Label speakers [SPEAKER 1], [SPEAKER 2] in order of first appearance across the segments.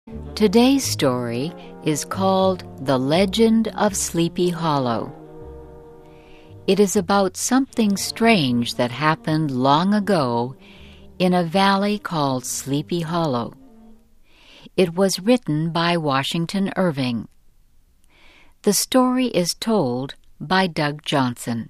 [SPEAKER 1] Today's story is called The Legend of Sleepy Hollow. It is about something strange that happened long ago in a valley called Sleepy Hollow. It was written by Washington Irving. The story is told by Doug Johnson.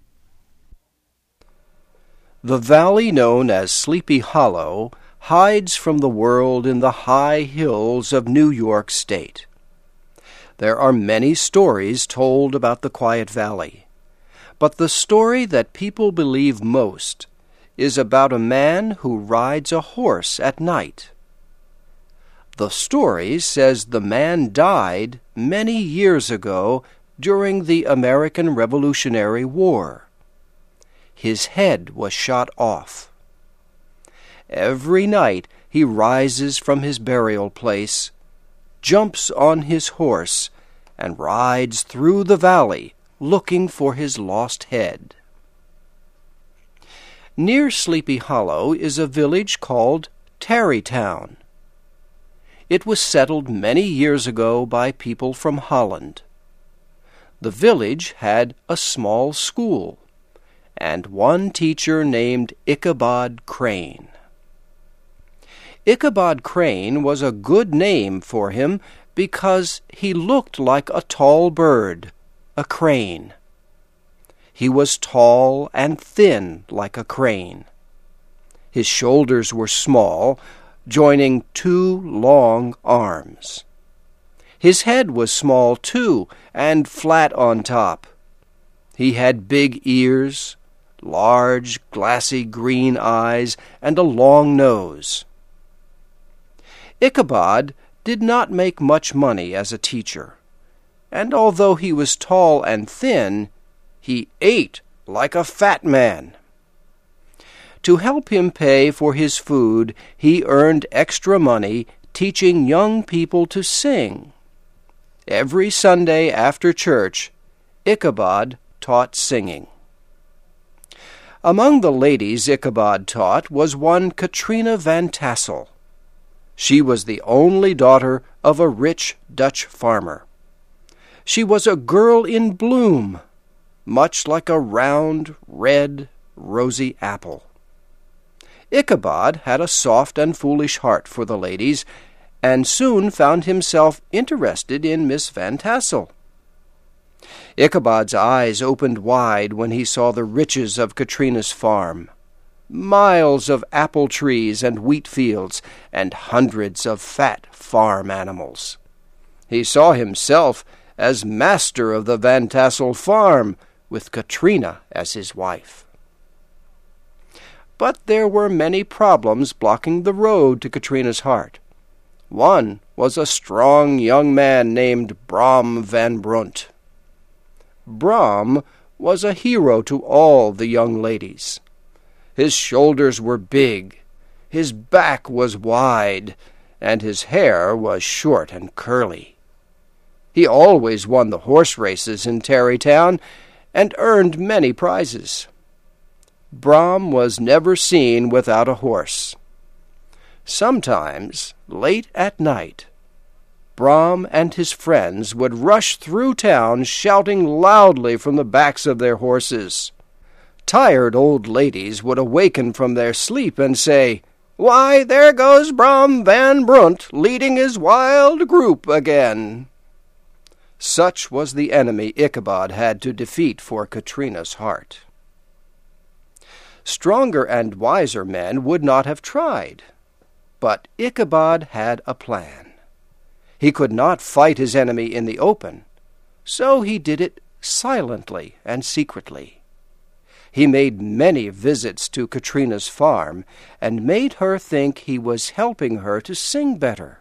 [SPEAKER 2] The valley known as Sleepy Hollow hides from the world in the high hills of New York State. There are many stories told about the quiet valley, but the story that people believe most is about a man who rides a horse at night. The story says the man died many years ago during the American Revolutionary War. His head was shot off. Every night he rises from his burial place, jumps on his horse, and rides through the valley looking for his lost head. Near Sleepy Hollow is a village called Tarrytown. It was settled many years ago by people from Holland. The village had a small school and one teacher named Ichabod Crane. Ichabod Crane was a good name for him because he looked like a tall bird, a crane. He was tall and thin like a crane. His shoulders were small, joining two long arms. His head was small, too, and flat on top. He had big ears, large, glassy green eyes, and a long nose. Ichabod did not make much money as a teacher, and although he was tall and thin, he ate like a fat man. To help him pay for his food, he earned extra money teaching young people to sing. Every Sunday after church, Ichabod taught singing. Among the ladies Ichabod taught was one Katrina Van Tassel. She was the only daughter of a rich Dutch farmer. She was a girl in bloom, much like a round, red, rosy apple. Ichabod had a soft and foolish heart for the ladies, and soon found himself interested in Miss Van Tassel. Ichabod's eyes opened wide when he saw the riches of Katrina's farm. Miles of apple trees and wheat fields, and hundreds of fat farm animals. He saw himself as master of the Van Tassel farm, with Katrina as his wife. But there were many problems blocking the road to Katrina's heart. One was a strong young man named Brom Van Brunt. Brom was a hero to all the young ladies. His shoulders were big, his back was wide, and his hair was short and curly. He always won the horse races in Tarrytown and earned many prizes. Brom was never seen without a horse. Sometimes, late at night, Brom and his friends would rush through town shouting loudly from the backs of their horses. Tired old ladies would awaken from their sleep and say, "Why, there goes Brom Van Brunt leading his wild group again." Such was the enemy Ichabod had to defeat for Katrina's heart. Stronger and wiser men would not have tried, but Ichabod had a plan. He could not fight his enemy in the open, so he did it silently and secretly. He made many visits to Katrina's farm and made her think he was helping her to sing better.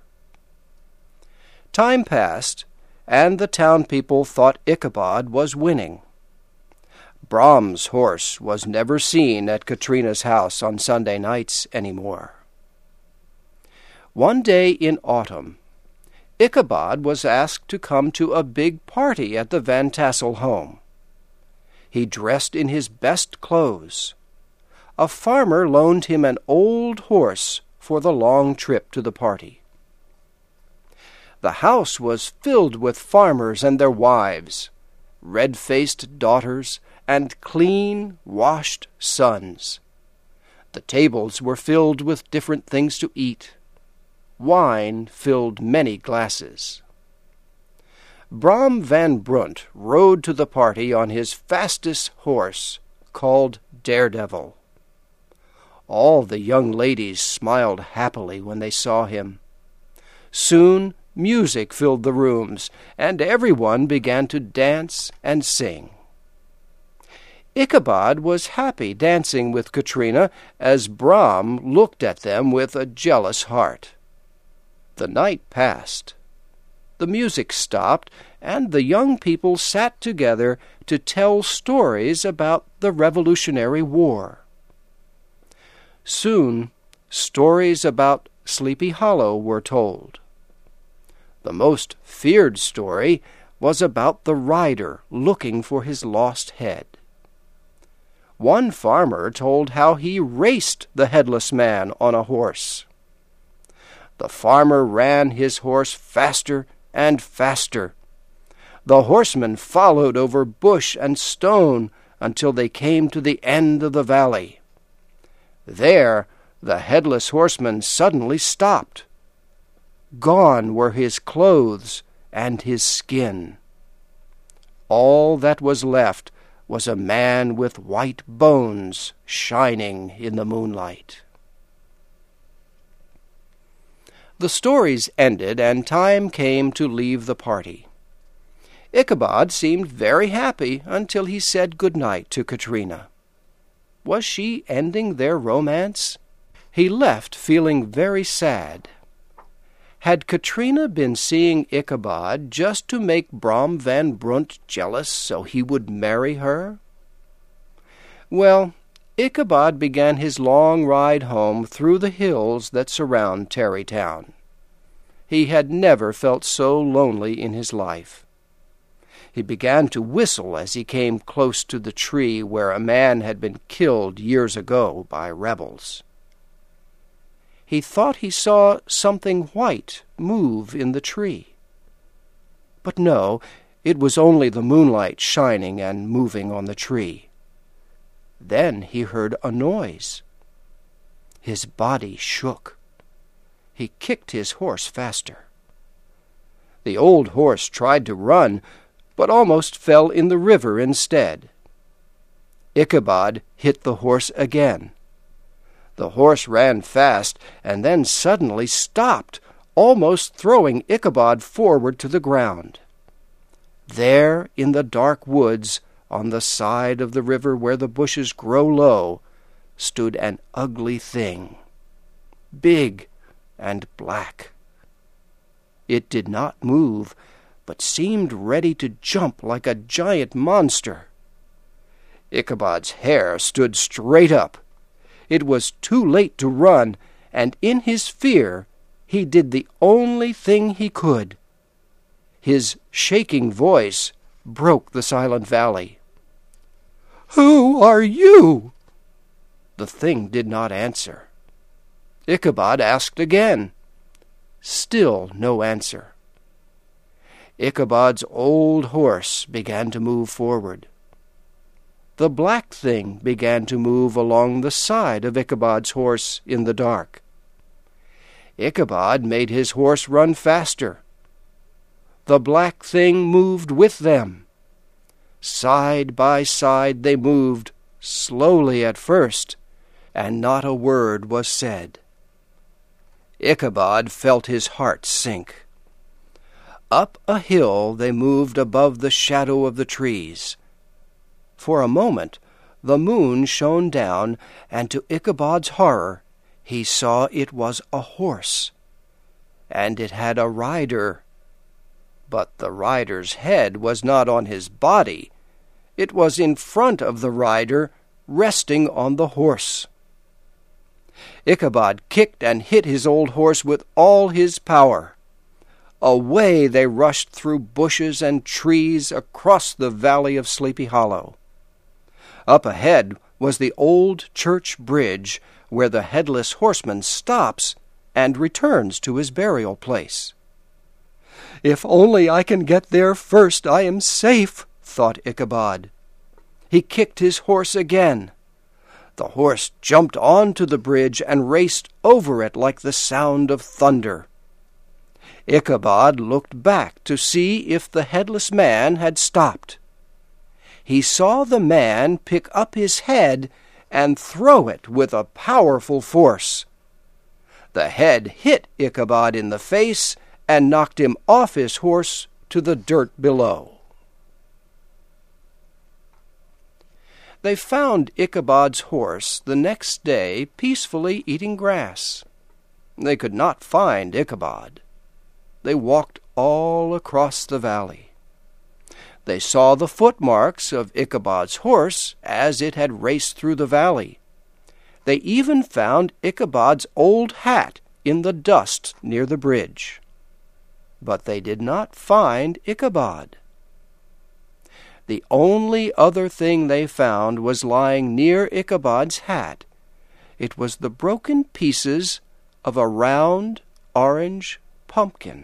[SPEAKER 2] Time passed, and the town people thought Ichabod was winning. Brom's horse was never seen at Katrina's house on Sunday nights anymore. One day in autumn, Ichabod was asked to come to a big party at the Van Tassel home. He dressed in his best clothes. A farmer loaned him an old horse for the long trip to the party. The house was filled with farmers and their wives, red-faced daughters, and clean, washed sons. The tables were filled with different things to eat. Wine filled many glasses. Brom van Brunt rode to the party on his fastest horse, called Daredevil. All the young ladies smiled happily when they saw him. Soon music filled the rooms, and everyone began to dance and sing. Ichabod was happy dancing with Katrina as Brom looked at them with a jealous heart. The night passed. The music stopped, and the young people sat together to tell stories about the Revolutionary War. Soon, stories about Sleepy Hollow were told. The most feared story was about the rider looking for his lost head. One farmer told how he raced the headless man on a horse. The farmer ran his horse faster and faster. The horsemen followed over bush and stone until they came to the end of the valley. There, the headless horseman suddenly stopped. Gone were his clothes and his skin. All that was left was a man with white bones shining in the moonlight. The stories ended, and time came to leave the party. Ichabod seemed very happy until he said good night to Katrina. Was she ending their romance? He left feeling very sad. Had Katrina been seeing Ichabod just to make Brom van Brunt jealous so he would marry her? Well, Ichabod began his long ride home through the hills that surround Tarrytown. He had never felt so lonely in his life. He began to whistle as he came close to the tree where a man had been killed years ago by rebels. He thought he saw something white move in the tree. But no, it was only the moonlight shining and moving on the tree. Then he heard a noise. His body shook. He kicked his horse faster. The old horse tried to run, but almost fell in the river instead. Ichabod hit the horse again. The horse ran fast and then suddenly stopped, almost throwing Ichabod forward to the ground. There, in the dark woods, on the side of the river where the bushes grow low, stood an ugly thing, big and black. It did not move, but seemed ready to jump like a giant monster. Ichabod's hair stood straight up. It was too late to run, and in his fear he did the only thing he could. His shaking voice broke the silent valley. "Who are you?" The thing did not answer. Ichabod asked again. Still no answer. Ichabod's old horse began to move forward. The black thing began to move along the side of Ichabod's horse in the dark. Ichabod made his horse run faster. The black thing moved with them. Side by side they moved, slowly at first, and not a word was said. Ichabod felt his heart sink. Up a hill they moved above the shadow of the trees. For a moment the moon shone down, and to Ichabod's horror he saw it was a horse, and it had a rider. But the rider's head was not on his body. It was in front of the rider, resting on the horse. Ichabod kicked and hit his old horse with all his power. Away they rushed through bushes and trees across the valley of Sleepy Hollow. Up ahead was the old church bridge where the headless horseman stops and returns to his burial place. "If only I can get there first, I am safe," thought Ichabod. He kicked his horse again. The horse jumped onto the bridge and raced over it like the sound of thunder. Ichabod looked back to see if the headless man had stopped. He saw the man pick up his head and throw it with a powerful force. The head hit Ichabod in the face and knocked him off his horse to the dirt below. They found Ichabod's horse the next day peacefully eating grass. They could not find Ichabod. They walked all across the valley. They saw the footmarks of Ichabod's horse as it had raced through the valley. They even found Ichabod's old hat in the dust near the bridge. But they did not find Ichabod. The only other thing they found was lying near Ichabod's hat. It was the broken pieces of a round orange pumpkin.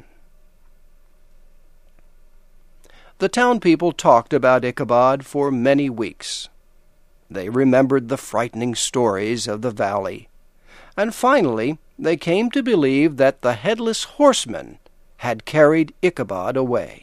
[SPEAKER 2] The town people talked about Ichabod for many weeks. They remembered the frightening stories of the valley, and finally they came to believe that the headless horseman had carried Ichabod away.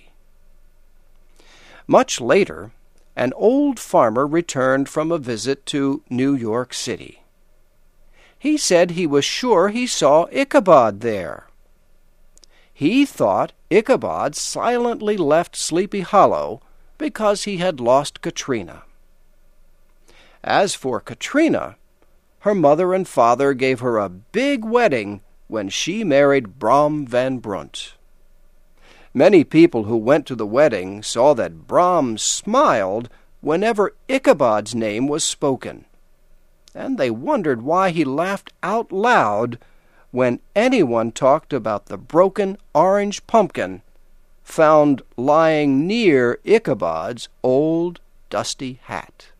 [SPEAKER 2] Much later, an old farmer returned from a visit to New York City. He said he was sure he saw Ichabod there. He thought Ichabod silently left Sleepy Hollow because he had lost Katrina. As for Katrina, her mother and father gave her a big wedding when she married Brom Van Brunt. Many people who went to the wedding saw that Brom smiled whenever Ichabod's name was spoken, and they wondered why he laughed out loud when anyone talked about the broken orange pumpkin found lying near Ichabod's old dusty hat.